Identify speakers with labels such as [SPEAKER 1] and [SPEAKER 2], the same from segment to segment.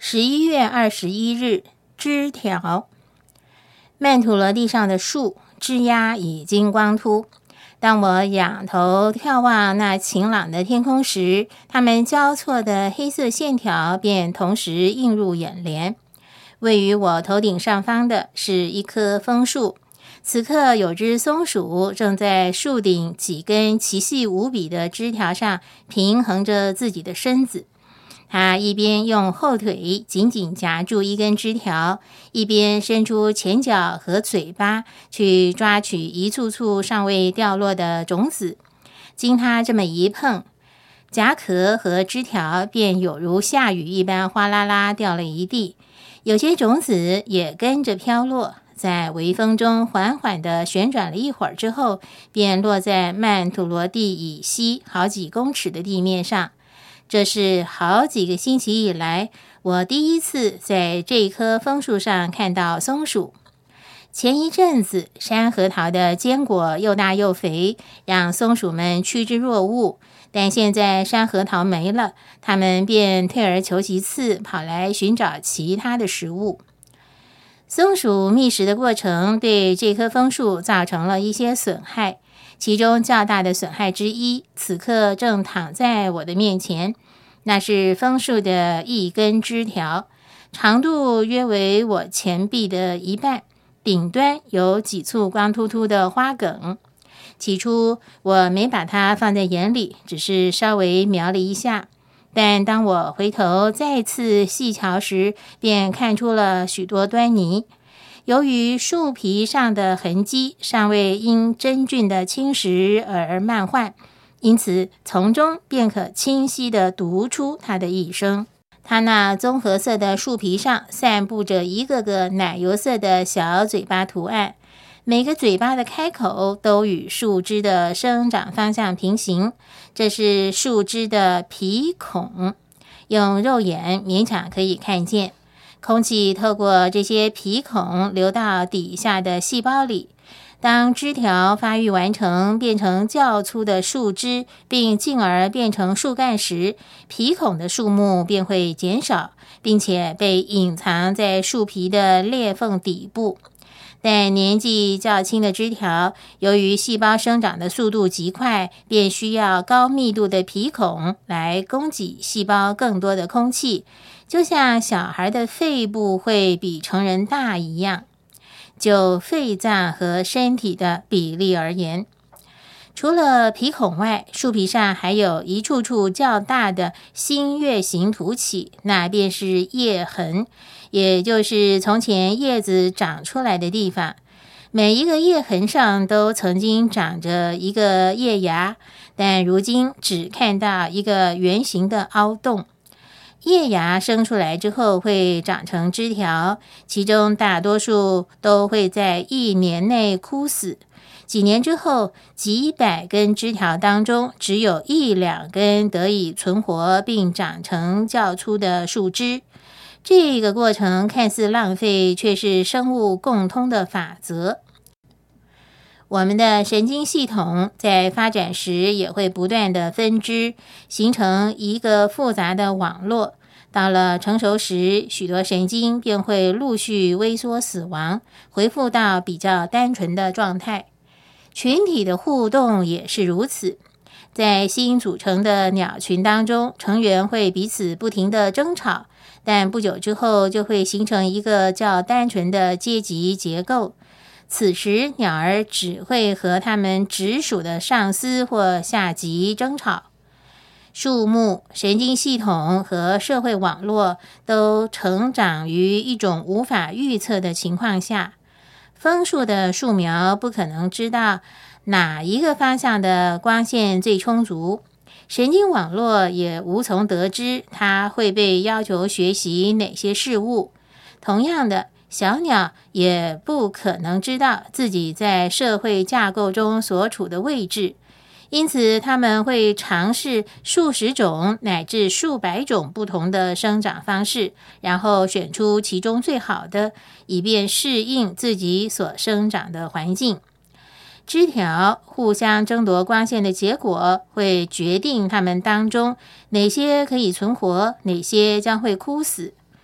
[SPEAKER 1] 11月21日，枝条。曼陀罗地上的树枝桠已经光秃。当我仰头眺望那晴朗的天空时，它们交错的黑色线条便同时映入眼帘。位于我头顶上方的是一棵枫树，此刻有只松鼠正在树顶几根奇细无比的枝条上平衡着自己的身子。它一边用后腿紧紧夹住一根枝条，一边伸出前脚和嘴巴去抓取一簇簇尚未掉落的种子。经它这么一碰，荚壳和枝条便有如下雨一般哗啦啦掉了一地，有些种子也跟着飘落，在微风中缓缓地旋转了一会儿之后，便落在曼陀罗地以西好几公尺的地面上。这是好几个星期以来，我第一次在这棵枫树上看到松鼠。前一阵子，山核桃的坚果又大又肥，让松鼠们趋之若鹜。但现在山核桃没了，它们便退而求其次，跑来寻找其他的食物。松鼠觅食的过程对这棵枫树造成了一些损害。其中较大的损害之一，此刻正躺在我的面前，那是枫树的一根枝条，长度约为我前臂的一半，顶端有几簇光秃秃的花梗。起初我没把它放在眼里，只是稍微瞄了一下，但当我回头再次细瞧时，便看出了许多端倪。由于树皮上的痕迹尚未因真菌的侵蚀而漫画，因此从中便可清晰地读出它的一生。它那棕褐色的树皮上散布着一个个奶油色的小嘴巴图案，每个嘴巴的开口都与树枝的生长方向平行，这是树枝的皮孔，用肉眼勉强可以看见。空气透过这些皮孔流到底下的细胞里，当枝条发育完成，变成较粗的树枝，并进而变成树干时，皮孔的数目便会减少，并且被隐藏在树皮的裂缝底部。但年纪较轻的枝条，由于细胞生长的速度极快，便需要高密度的皮孔来供给细胞更多的空气，就像小孩的肺部会比成人大一样。就肺脏和身体的比例而言，除了皮孔外，树皮上还有一处处较大的新月形凸起，那便是叶痕，也就是从前叶子长出来的地方。每一个叶痕上都曾经长着一个叶芽，但如今只看到一个圆形的凹洞。叶芽生出来之后会长成枝条，其中大多数都会在1年内枯死。几年之后，几百根枝条当中只有1-2根得以存活并长成较粗的树枝。这个过程看似浪费，却是生物共通的法则。我们的神经系统在发展时也会不断的分支，形成一个复杂的网络。到了成熟时，许多神经便会陆续萎缩死亡，恢复到比较单纯的状态。群体的互动也是如此。在新组成的鸟群当中，成员会彼此不停地争吵，但不久之后就会形成一个较单纯的阶级结构。此时，鸟儿只会和它们直属的上司或下级争吵。树木、神经系统和社会网络都成长于一种无法预测的情况下。枫树的树苗不可能知道哪一个方向的光线最充足，神经网络也无从得知它会被要求学习哪些事物。同样的，小鸟也不可能知道自己在社会架构中所处的位置，因此它们会尝试数十种乃至数百种不同的生长方式，然后选出其中最好的，以便适应自己所生长的环境。枝条互相争夺光线的结果，会决定它们当中哪些可以存活，哪些将会枯死。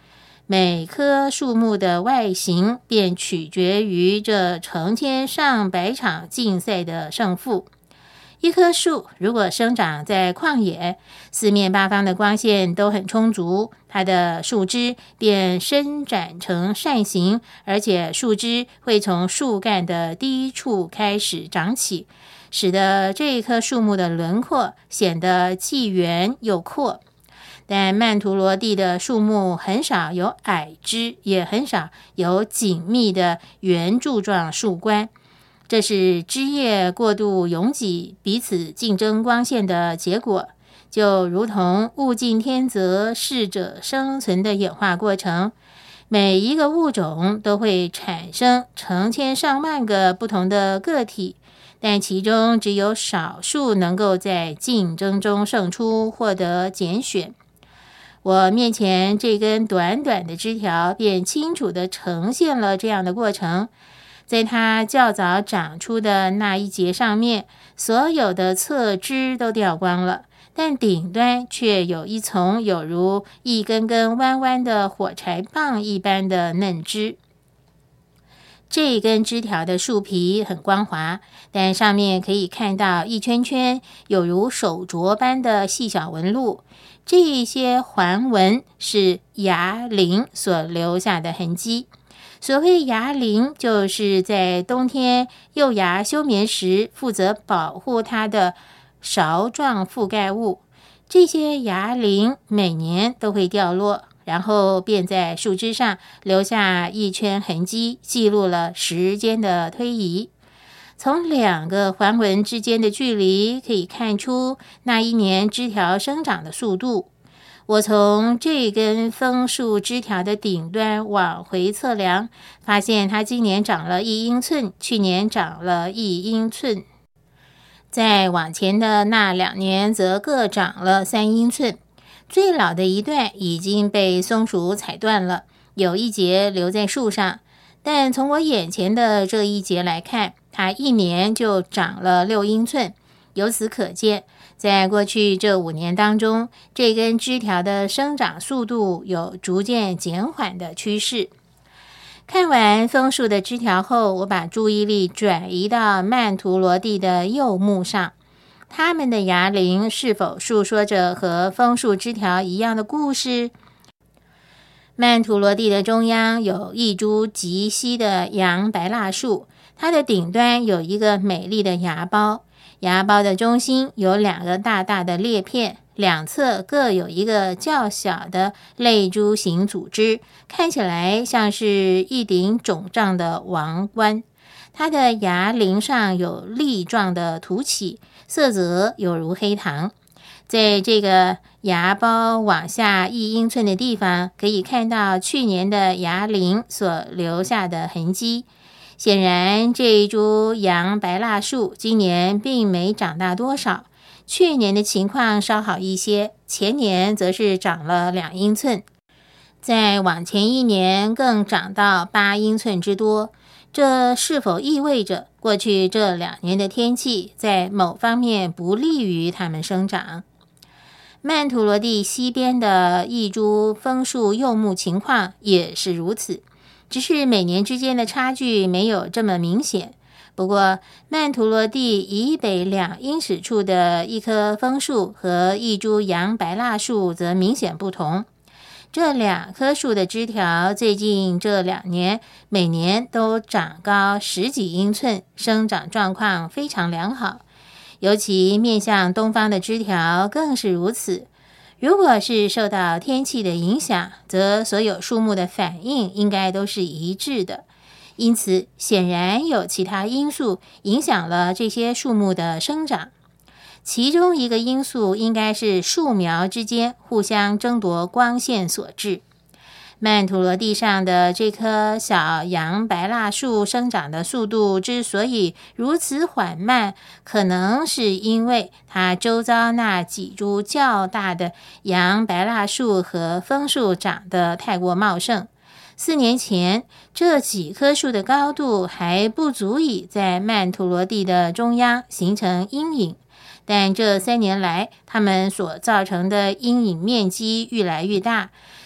[SPEAKER 1] 每棵树木的外形便取决于这成千上百场竞赛的胜负。一棵树如果生长在旷野，四面八方的光线都很充足，它的树枝便伸展成扇形，而且树枝会从树干的低处开始长起，使得这棵树木的轮廓显得既圆又阔。但曼陀罗地的树木很少有矮枝，也很少有紧密的圆柱状树冠，这是枝叶过度拥挤，彼此竞争光线的结果，就如同物竞天择、适者生存的演化过程。每一个物种都会产生成千上万个不同的个体，但其中只有少数能够在竞争中胜出，获得拣选。我面前这根短短的枝条便清楚地呈现了这样的过程。在它较早长出的那一节上面，所有的侧枝都掉光了，但顶端却有一丛有如一根根弯弯的火柴棒一般的嫩枝。这根枝条的树皮很光滑，但上面可以看到一圈圈有如手镯般的细小纹路，这些环纹是芽鳞所留下的痕迹。所谓芽鳞，就是在冬天幼芽休眠时负责保护它的勺状覆盖物。这些芽鳞每年都会掉落，然后便在树枝上留下一圈痕迹，记录了时间的推移。从两个环纹之间的距离可以看出那一年枝条生长的速度。我从这根枫树枝条的顶端往回测量，发现它今年长了1英寸，去年长了1英寸。再往前的那2年则各长了3英寸。最老的一段已经被松鼠踩断了，有一节留在树上，但从我眼前的这一节来看，它1年就长了6英寸。由此可见，在过去这5年当中，这根枝条的生长速度有逐渐减缓的趋势。看完枫树的枝条后，我把注意力转移到曼陀罗地的柚木上，它们的芽鳞是否述说着和枫树枝条一样的故事？曼陀罗地的中央有一株极稀的洋白蜡树，它的顶端有一个美丽的芽苞，芽苞的中心有2个大大的裂片，两侧各有一个较小的泪珠形组织，看起来像是一顶肿胀的王冠。它的芽鳞上有粒状的凸起，色泽有如黑糖。在这个芽苞往下1英寸的地方，可以看到去年的芽鳞所留下的痕迹。显然，这一株洋白蜡树今年并没长大多少，去年的情况稍好一些，前年则是长了2英寸，再往前1年更长到8英寸之多。这是否意味着过去这2年的天气在某方面不利于它们生长？曼陀罗地西边的一株枫树柚木情况也是如此，只是每年之间的差距没有这么明显。不过，曼陀罗地以北2英尺处的一棵枫树和一株洋白蜡树则明显不同。这2棵树的枝条最近这2年每年都长高10几英寸，生长状况非常良好。尤其面向东方的枝条更是如此。如果是受到天气的影响，则所有树木的反应应该都是一致的。因此，显然有其他因素影响了这些树木的生长。其中一个因素应该是树苗之间互相争夺光线所致。曼陀罗地上的这棵小洋白蜡树生长的速度之所以如此缓慢，可能是因为它周遭那几株较大的洋白蜡树和枫树长得太过茂盛。4年前，这几棵树的高度还不足以在曼陀罗地的中央形成阴影，但这3年来，它们所造成的阴影面积越来越大，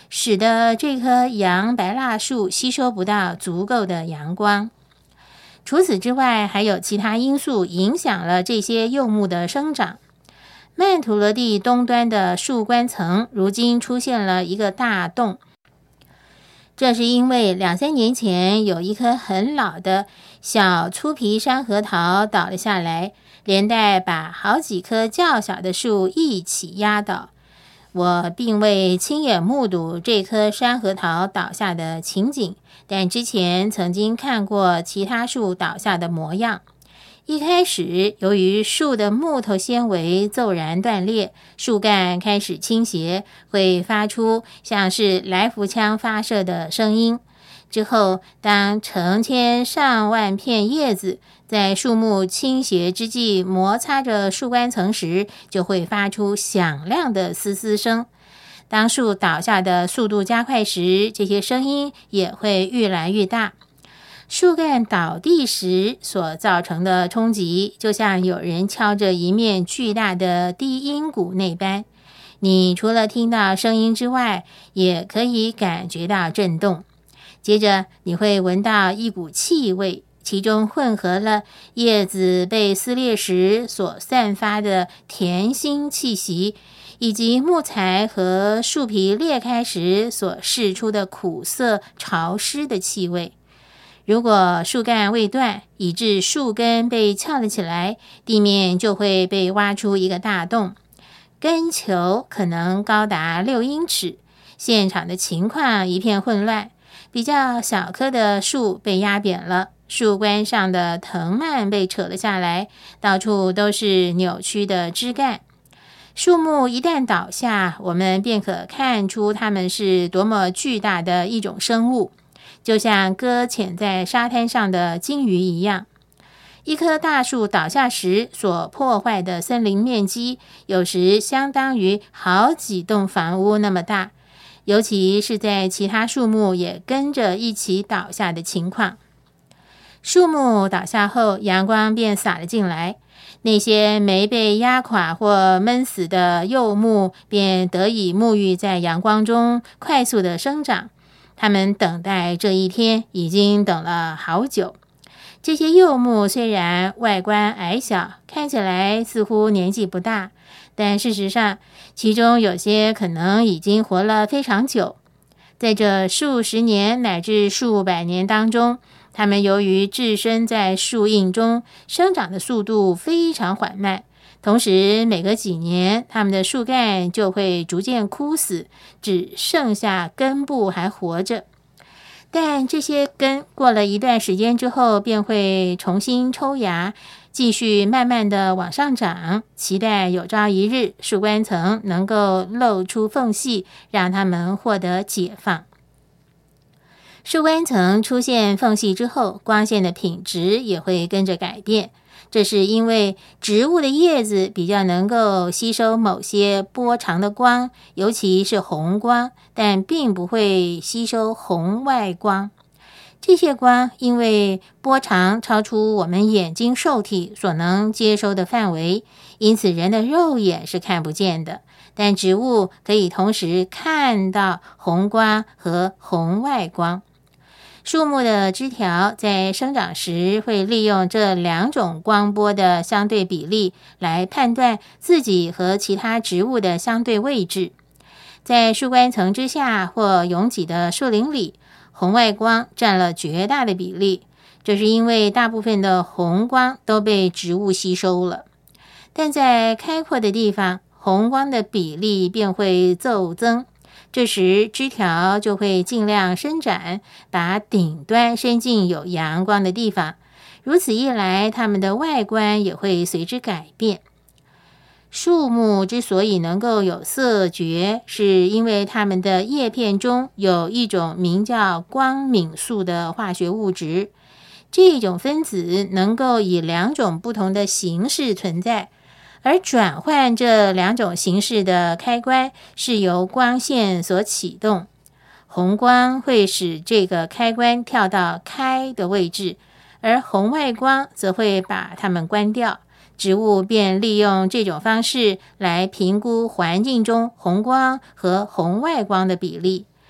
[SPEAKER 1] 使得这棵洋白蜡树吸收不到足够的阳光。除此之外，还有其他因素影响了这些柚木的生长。曼陀罗地东端的树冠层如今出现了一个大洞，这是因为2-3年前有一棵很老的小粗皮山核桃倒了下来，连带把好几棵较小的树一起压倒。我并未亲眼目睹这棵山核桃倒下的情景，但之前曾经看过其他树倒下的模样。一开始，由于树的木头纤维骤然断裂，树干开始倾斜，会发出像是来福枪发射的声音。之后，当成千上万片叶子在树木倾斜之际摩擦着树冠层时，就会发出响亮的嘶嘶声。当树倒下的速度加快时，这些声音也会越来越大。树干倒地时所造成的冲击，就像有人敲着一面巨大的低音鼓那般。你除了听到声音之外，也可以感觉到震动。接着你会闻到一股气味，其中混合了叶子被撕裂时所散发的甜腥气息，以及木材和树皮裂开时所释出的苦涩潮湿的气味。如果树干未断，以致树根被翘了起来，地面就会被挖出一个大洞，根球可能高达6英尺。现场的情况一片混乱，比较小棵的树被压扁了，树冠上的藤蔓被扯了下来，到处都是扭曲的枝干。树木一旦倒下，我们便可看出它们是多么巨大的一种生物，就像搁浅在沙滩上的鲸鱼一样。一棵大树倒下时所破坏的森林面积，有时相当于好几栋房屋那么大，尤其是在其他树木也跟着一起倒下的情况。树木倒下后，阳光便洒了进来，那些没被压垮或闷死的柚木便得以沐浴在阳光中，快速的生长。他们等待这一天已经等了好久。这些柚木虽然外观矮小，看起来似乎年纪不大，但事实上其中有些可能已经活了非常久。在这数十年乃至数百年当中，它们由于置身在树荫中，生长的速度非常缓慢，同时每隔几年它们的树干就会逐渐枯死，只剩下根部还活着。但这些根过了一段时间之后便会重新抽芽，继续慢慢的往上长，期待有朝一日树冠层能够露出缝隙，让它们获得解放。树冠层出现缝隙之后，光线的品质也会跟着改变。这是因为植物的叶子比较能够吸收某些波长的光，尤其是红光，但并不会吸收红外光。这些光因为波长超出我们眼睛受体所能接收的范围，因此人的肉眼是看不见的，但植物可以同时看到红光和红外光。树木的枝条在生长时会利用这2种光波的相对比例来判断自己和其他植物的相对位置。在树冠层之下或拥挤的树林里，红外光占了绝大的比例，这是因为大部分的红光都被植物吸收了。但在开阔的地方，红光的比例便会骤增，这时枝条就会尽量伸展，把顶端伸进有阳光的地方。如此一来，它们的外观也会随之改变。树木之所以能够有色觉，是因为它们的叶片中有一种名叫光敏素的化学物质。这种分子能够以2种不同的形式存在，而转换这2种形式的开关是由光线所启动。红光会使这个开关跳到开的位置，而红外光则会把它们关掉。植物便利用这种方式来评估环境中红光和红外光的比例。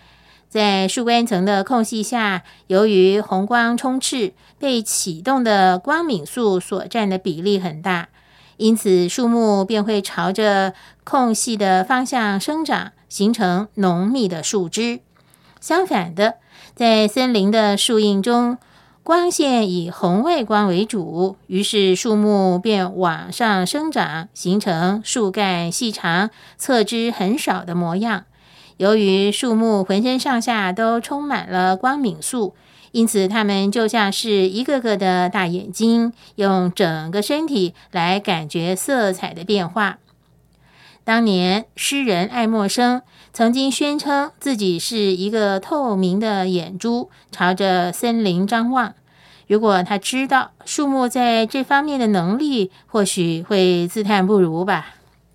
[SPEAKER 1] 在树冠层的空隙下，由于红光充斥，被启动的光敏素所占的比例很大，因此树木便会朝着空隙的方向生长，形成浓密的树枝。相反的，在森林的树荫中，光线以红外光为主，于是树木便往上生长，形成树干细长、侧枝很少的模样。由于树木浑身上下都充满了光敏素，因此它们就像是一个个的大眼睛，用整个身体来感觉色彩的变化。当年诗人爱默生曾经宣称自己是一个透明的眼珠，朝着森林张望。如果他知道树木在这方面的能力，或许会自叹不如吧。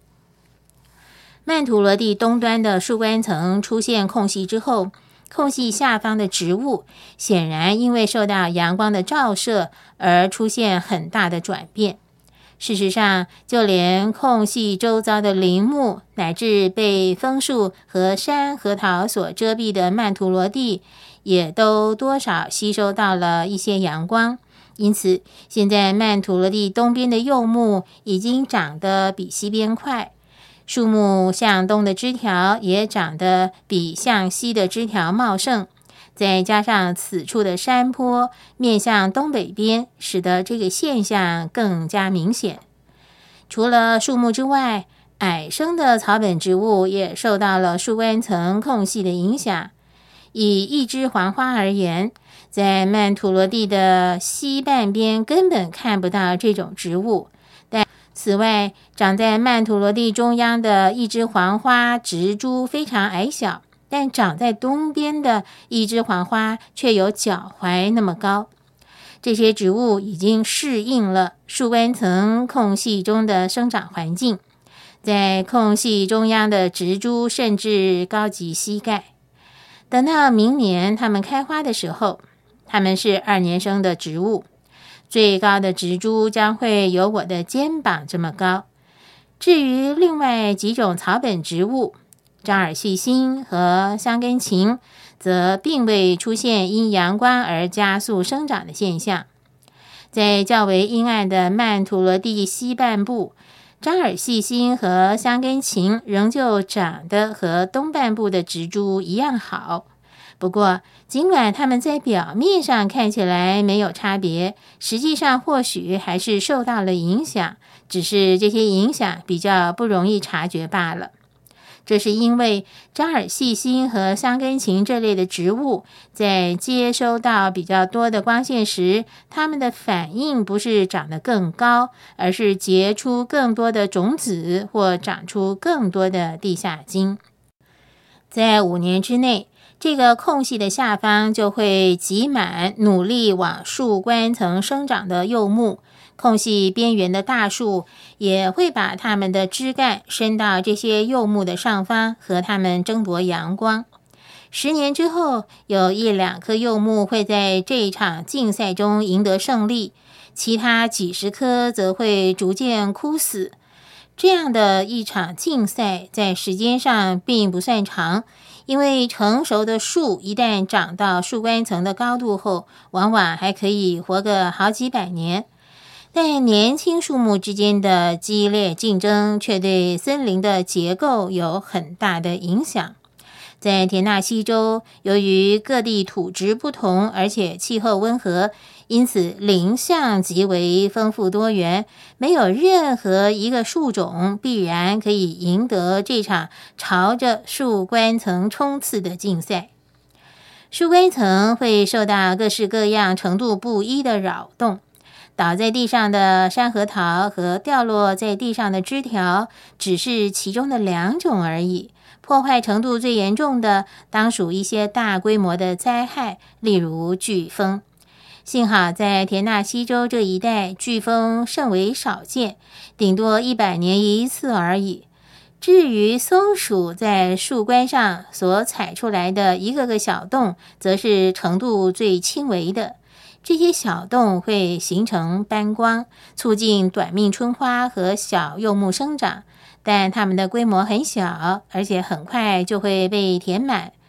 [SPEAKER 1] 曼陀罗地东端的树冠层出现空隙之后，空隙下方的植物显然因为受到阳光的照射而出现很大的转变。事实上，就连空隙周遭的林木，乃至被枫树和山核桃所遮蔽的曼陀罗地，也都多少吸收到了一些阳光。因此，现在曼陀罗地东边的柚木已经长得比西边快，树木向东的枝条也长得比向西的枝条茂盛，再加上此处的山坡面向东北边，使得这个现象更加明显。除了树木之外，矮生的草本植物也受到了树冠层空隙的影响。以一枝黄花而言，在曼陀罗地的西半边根本看不到这种植物，但此外，长在曼陀罗地中央的一枝黄花植株非常矮小，但长在东边的一枝黄花却有脚踝那么高。这些植物已经适应了树冠层空隙中的生长环境，在空隙中央的植株甚至高及膝盖。等到明年它们开花的时候，它们是2年生的植物，最高的植株将会有我的肩膀这么高。至于另外几种草本植物，张耳细辛和香根芹，则并未出现因阳光而加速生长的现象。在较为阴暗的曼陀罗地西半部，张耳细辛和香根芹仍旧长得和东半部的植株一样好。不过，尽管它们在表面上看起来没有差别，实际上或许还是受到了影响，只是这些影响比较不容易察觉罢了。这是因为张耳细辛和香根芹这类的植物在接收到比较多的光线时，它们的反应不是长得更高，而是结出更多的种子或长出更多的地下茎。在5年之内，这个空隙的下方就会挤满努力往树冠层生长的柚木，空隙边缘的大树也会把它们的枝干伸到这些柚木的上方，和它们争夺阳光。10年之后，有1-2棵柚木会在这一场竞赛中赢得胜利，其他几十棵则会逐渐枯死。这样的一场竞赛在时间上并不算长，因为成熟的树一旦长到树冠层的高度后，往往还可以活个好几百年。但年轻树木之间的激烈竞争却对森林的结构有很大的影响。在田纳西州，由于各地土质不同，而且气候温和，因此林相极为丰富多元，没有任何一个树种必然可以赢得这场朝着树冠层冲刺的竞赛。树冠层会受到各式各样程度不一的扰动，倒在地上的山核桃和掉落在地上的枝条只是其中的2种而已。破坏程度最严重的当属一些大规模的灾害，例如飓风。幸好在田纳西州这一带，飓风甚为少见，顶多100年一次而已。至于松鼠在树冠上所踩出来的一个个小洞，则是程度最轻微的。这些小洞会形成斑光，促进短命春花和小柚木生长，但它们的规模很小，而且很快就会被填满。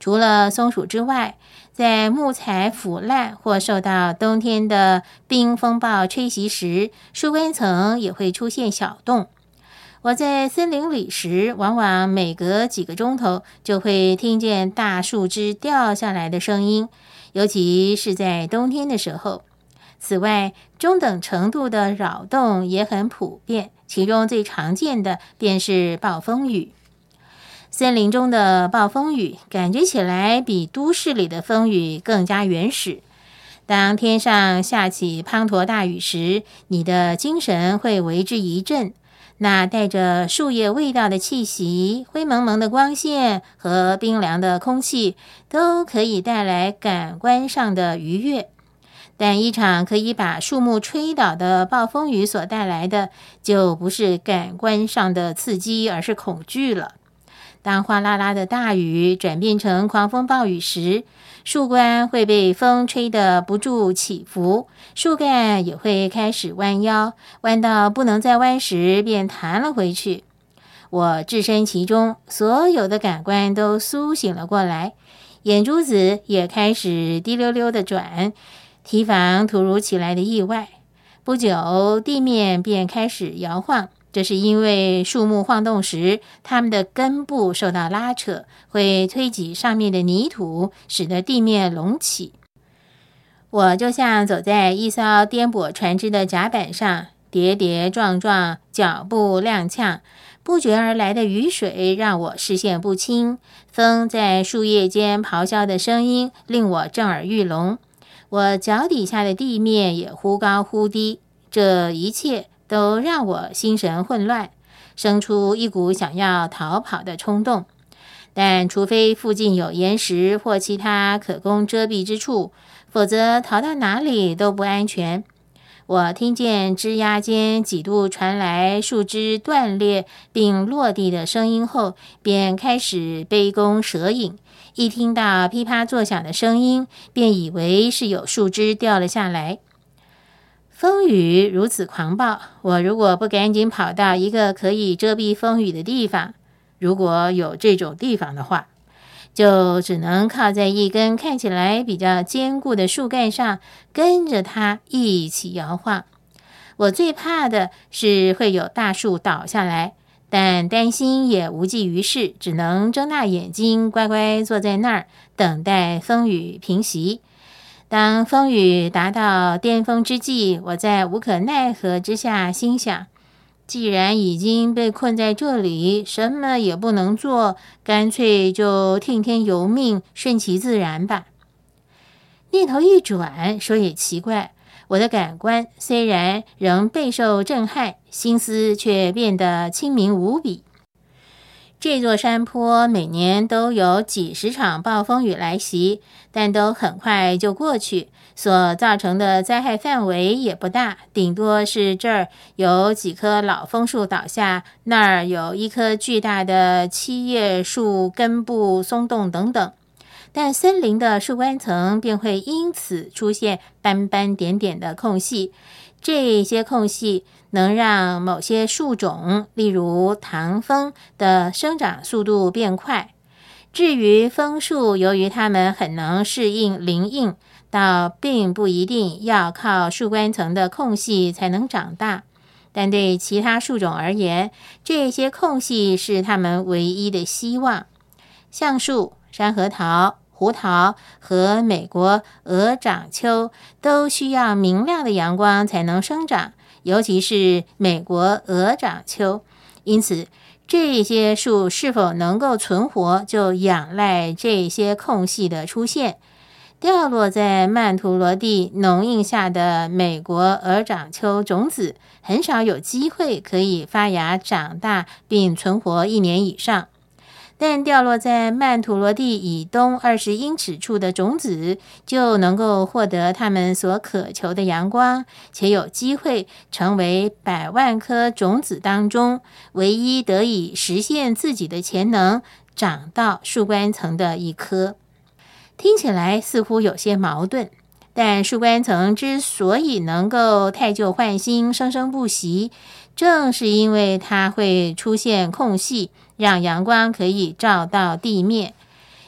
[SPEAKER 1] 除了松鼠之外，在木材腐烂或受到冬天的冰风暴吹袭时，树冠层也会出现小洞。我在森林里时，往往每隔几个钟头就会听见大树枝掉下来的声音，尤其是在冬天的时候。此外，中等程度的扰动也很普遍，其中最常见的便是暴风雨。森林中的暴风雨感觉起来比都市里的风雨更加原始。当天上下起滂沱大雨时，你的精神会为之一振。那带着树叶味道的气息、灰蒙蒙的光线和冰凉的空气，都可以带来感官上的愉悦。但一场可以把树木吹倒的暴风雨所带来的，就不是感官上的刺激，而是恐惧了。当哗啦啦的大雨转变成狂风暴雨时，树冠会被风吹得不住起伏，树干也会开始弯腰，弯到不能再弯时便弹了回去。我置身其中，所有的感官都苏醒了过来，眼珠子也开始滴溜溜地转，提防突如其来的意外。不久，地面便开始摇晃，这是因为树木晃动时，它们的根部受到拉扯，会推挤上面的泥土，使得地面隆起。我就像走在一艘颠簸船只的甲板上，跌跌撞撞，脚步踉跄。不绝而来的雨水让我视线不清，风在树叶间咆哮的声音令我震耳欲聋。我脚底下的地面也忽高忽低，这一切都让我心神混乱，生出一股想要逃跑的冲动。但除非附近有岩石或其他可供遮蔽之处，否则逃到哪里都不安全。我听见枝桠间几度传来树枝断裂并落地的声音后，便开始杯弓蛇影。一听到噼啪作响的声音，便以为是有树枝掉了下来。风雨如此狂暴，我如果不赶紧跑到一个可以遮蔽风雨的地方，如果有这种地方的话，就只能靠在一根看起来比较坚固的树干上，跟着它一起摇晃。我最怕的是会有大树倒下来，但担心也无济于事，只能睁大眼睛乖乖坐在那儿，等待风雨平息。当风雨达到巅峰之际，我在无可奈何之下心想，既然已经被困在这里，什么也不能做，干脆就听天由命，顺其自然吧。念头一转，说也奇怪，我的感官虽然仍备受震撼，心思却变得清明无比。这座山坡每年都有几十场暴风雨来袭，但都很快就过去，所造成的灾害范围也不大，顶多是这儿有几棵老枫树倒下，那儿有一棵巨大的七叶树根部松动等等。但森林的树冠层便会因此出现斑斑点点的空隙，这些空隙能让某些树种，例如唐枫的生长速度变快。至于枫树，由于它们很能适应林荫，倒并不一定要靠树冠层的空隙才能长大。但对其他树种而言，这些空隙是它们唯一的希望。橡树、山核桃、胡桃和美国鹅掌楸都需要明亮的阳光才能生长，尤其是美国鹅掌楸。因此，这些树是否能够存活，就仰赖这些空隙的出现。掉落在曼陀罗地农荫下的美国鹅掌楸种子，很少有机会可以发芽长大并存活1年以上。但掉落在曼陀罗地以东20英尺处的种子，就能够获得它们所渴求的阳光，且有机会成为100万颗种子当中唯一得以实现自己的潜能，长到树冠层的一颗。听起来似乎有些矛盾，但树冠层之所以能够汰旧换新、生生不息，正是因为它会出现空隙，让阳光可以照到地面。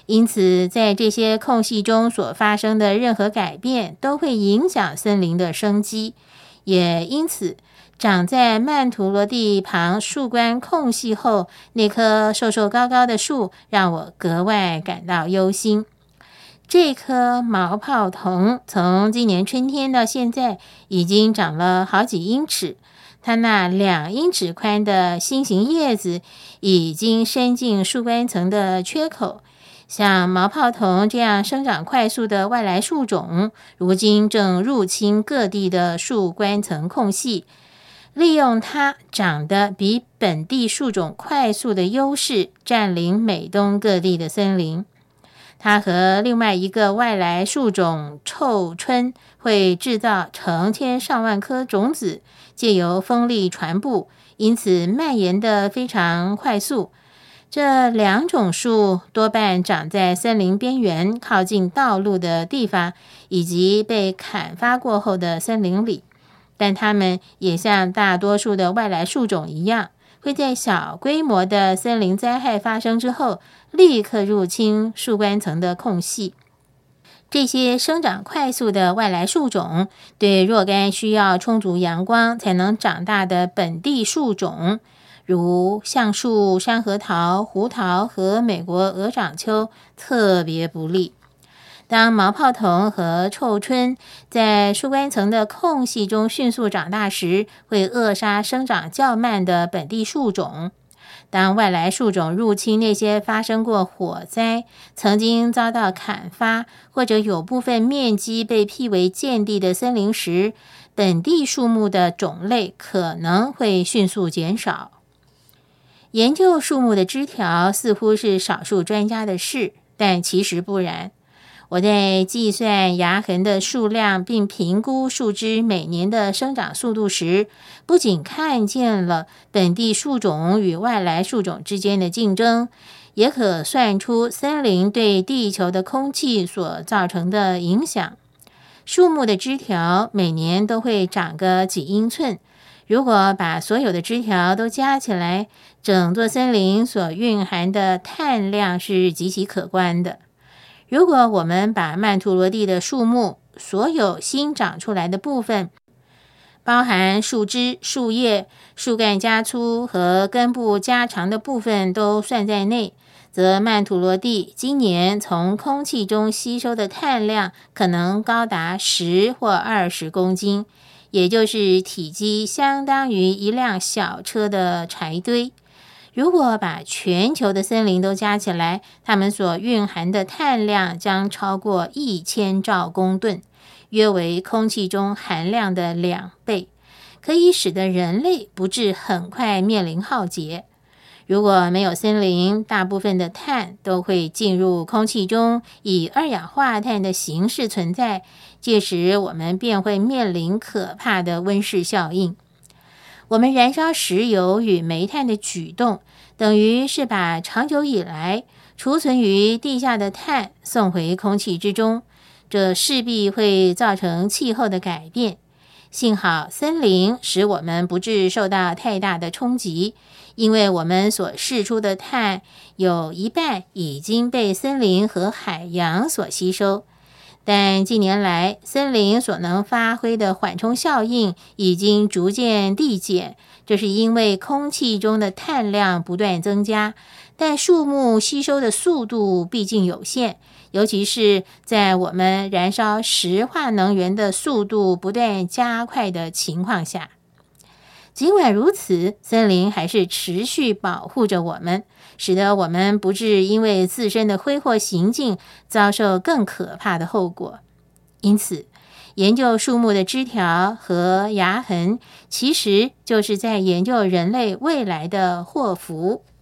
[SPEAKER 1] 因此在这些空隙中所发生的任何改变都会影响森林的生机，也因此长在曼陀罗地旁树冠空隙后那棵瘦瘦高高的树让我格外感到忧心。这棵毛泡桐从今年春天到现在已经长了好几英尺，它那2英尺宽的心形叶子已经伸进树冠层的缺口。像毛泡桐这样生长快速的外来树种，如今正入侵各地的树冠层空隙，利用它长得比本地树种快速的优势，占领美东各地的森林。它和另外一个外来树种臭椿会制造成千上万颗种子，借由风力传播，因此蔓延得非常快速。这2种树多半长在森林边缘靠近道路的地方，以及被砍伐过后的森林里，但它们也像大多数的外来树种一样，会在小规模的森林灾害发生之后立刻入侵树冠层的空隙。这些生长快速的外来树种对若干需要充足阳光才能长大的本地树种，如橡树、山核桃、胡桃和美国鹅掌楸特别不利。当毛泡桐和臭椿在树冠层的空隙中迅速长大时，会扼杀生长较慢的本地树种。当外来树种入侵那些发生过火灾、曾经遭到砍伐或者有部分面积被辟为建地的森林时，本地树木的种类可能会迅速减少。研究树木的枝条似乎是少数专家的事，但其实不然。我在计算芽痕的数量并评估树枝每年的生长速度时，不仅看见了本地树种与外来树种之间的竞争，也可算出森林对地球的空气所造成的影响。树木的枝条每年都会长个几英寸，如果把所有的枝条都加起来，整座森林所蕴含的碳量是极其可观的。如果我们把曼陀罗地的树木所有新长出来的部分，包含树枝、树叶、树干加粗和根部加长的部分都算在内，则曼陀罗地今年从空气中吸收的碳量可能高达10或20公斤，也就是体积相当于一辆小车的柴堆。如果把全球的森林都加起来，它们所蕴含的碳量将超过1000兆公吨，约为空气中含量的2倍，可以使得人类不致很快面临浩劫。如果没有森林，大部分的碳都会进入空气中，以2氧化碳的形式存在，届时我们便会面临可怕的温室效应。我们燃烧石油与煤炭的举动，等于是把长久以来储存于地下的碳送回空气之中，这势必会造成气候的改变。幸好森林使我们不致受到太大的冲击，因为我们所释出的碳有一半已经被森林和海洋所吸收。但近年来，森林所能发挥的缓冲效应已经逐渐递减，这是因为空气中的碳量不断增加，但树木吸收的速度毕竟有限，尤其是在我们燃烧石化能源的速度不断加快的情况下。尽管如此，森林还是持续保护着我们，使得我们不致因为自身的挥霍行径遭受更可怕的后果。因此，研究树木的枝条和芽痕，其实就是在研究人类未来的祸福。